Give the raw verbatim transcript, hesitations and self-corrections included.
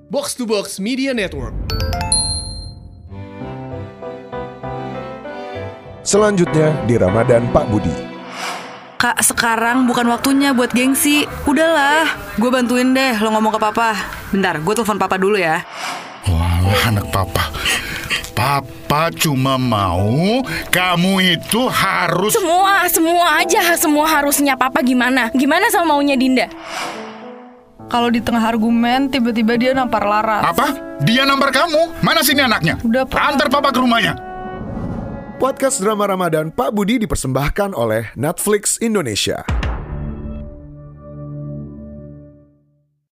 Box to Box Media Network. Selanjutnya di Ramadan Pak Budi. Kak, sekarang bukan waktunya buat gengsi. Udahlah, gue bantuin deh lo ngomong ke papa. Bentar, gue telepon papa dulu ya. Wah, anak papa. Papa cuma mau kamu itu harus... Semua, semua aja, semua harusnya papa gimana? Gimana sama maunya Dinda? Kalau di tengah argumen, tiba-tiba dia nampar Laras. Apa? Dia nampar kamu? Mana sini anaknya? Udah, Pak. Antar papa ke rumahnya. Podcast drama Ramadan Pak Budi dipersembahkan oleh Netflix Indonesia.